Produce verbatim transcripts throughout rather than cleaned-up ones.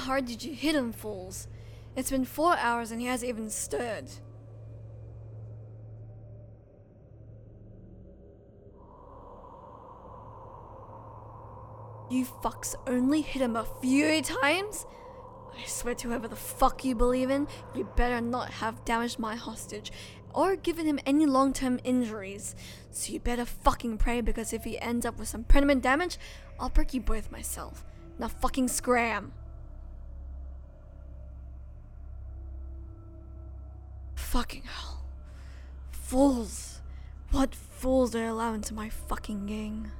hard did you hit him, fools? It's been four hours and he hasn't even stirred. You fucks only hit him a few times? I swear to whoever the fuck you believe in, you better not have damaged my hostage or given him any long-term injuries. So you better fucking pray, because if he ends up with some permanent damage, I'll break you both myself. Now fucking scram. Fucking hell. Fools. What fools do I allow into my fucking gang?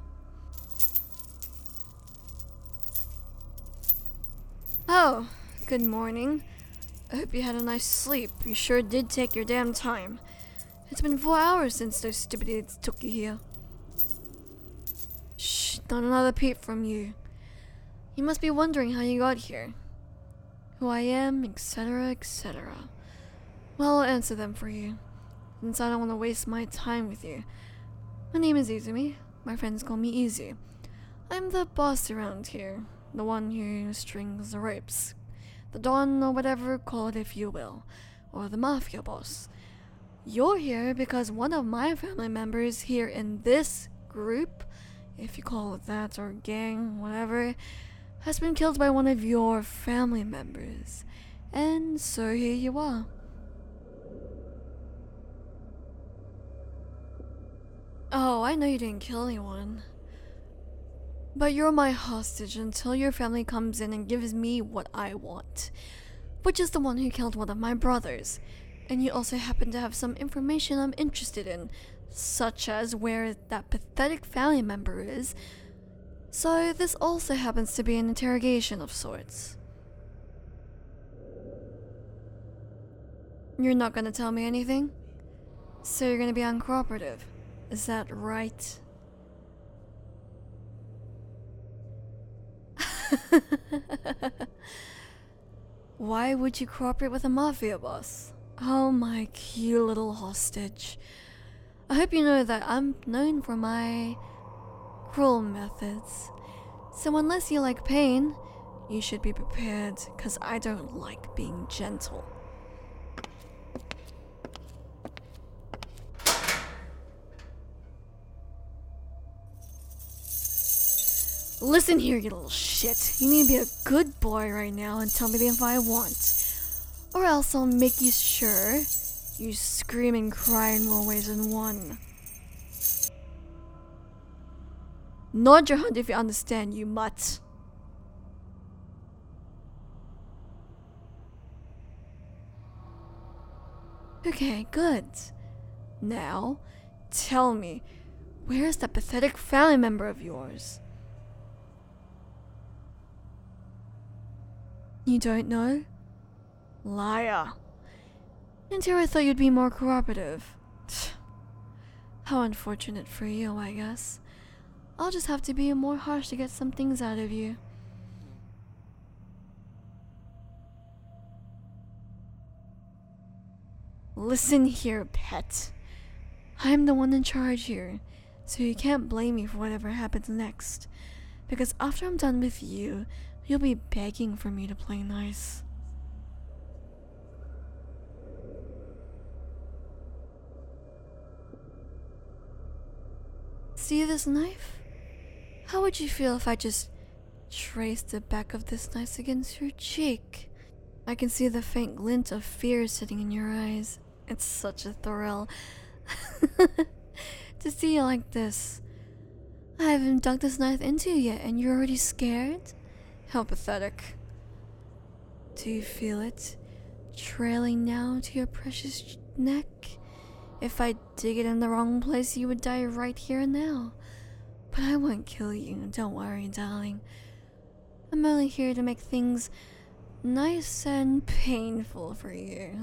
Oh, good morning. I hope you had a nice sleep. You sure did take your damn time. It's been four hours since those stupid idiots took you here. Shh, not another peep from you. You must be wondering how you got here. Who I am, et cetera, et cetera. Well, I'll answer them for you, since I don't want to waste my time with you. My name is Izumi. My friends call me Izu. I'm the boss around here. The one who strings the ropes. The Don, or whatever, call it if you will. Or the Mafia boss. You're here because one of my family members here in this group, if you call it that, or gang, whatever, has been killed by one of your family members. And so here you are. Oh, I know you didn't kill anyone. But you're my hostage until your family comes in and gives me what I want. Which is the one who killed one of my brothers. And you also happen to have some information I'm interested in, such as where that pathetic family member is. So this also happens to be an interrogation of sorts. You're not gonna tell me anything? So you're gonna be uncooperative. Is that right? Why would you cooperate with a mafia boss? Oh, my cute little hostage. I hope you know that I'm known for my cruel methods. So unless you like pain, you should be prepared, because I don't like being gentle. Listen here, you little shit. You need to be a good boy right now and tell me the info I want. Or else I'll make you sure you scream and cry in more ways than one. Nod your head if you understand, you mutt. Okay, good. Now, tell me, where's that pathetic family member of yours? You don't know? Liar. Until I thought you'd be more cooperative. How unfortunate for you, I guess. I'll just have to be more harsh to get some things out of you. Listen here, pet. I'm the one in charge here, so you can't blame me for whatever happens next. Because after I'm done with you, you'll be begging for me to play nice. See this knife? How would you feel if I just traced the back of this knife against your cheek? I can see the faint glint of fear sitting in your eyes. It's such a thrill to see you like this. I haven't dug this knife into you yet and you're already scared? How pathetic. Do you feel it trailing down to your precious neck? If I dig it in the wrong place, you would die right here and now. But I won't kill you, don't worry, darling. I'm only here to make things nice and painful for you.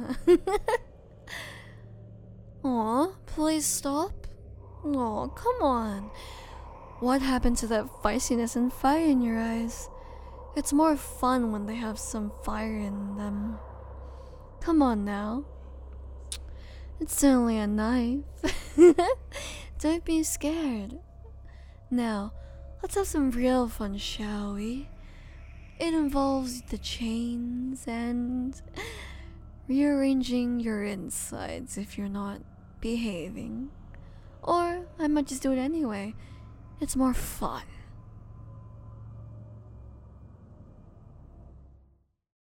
Aw, please stop. Aw, come on. What happened to that feistiness and fire in your eyes? It's more fun when they have some fire in them. Come on now. It's only a knife. Don't be scared. Now, let's have some real fun, shall we? It involves the chains and rearranging your insides if you're not behaving. Or I might just do it anyway. It's more fun.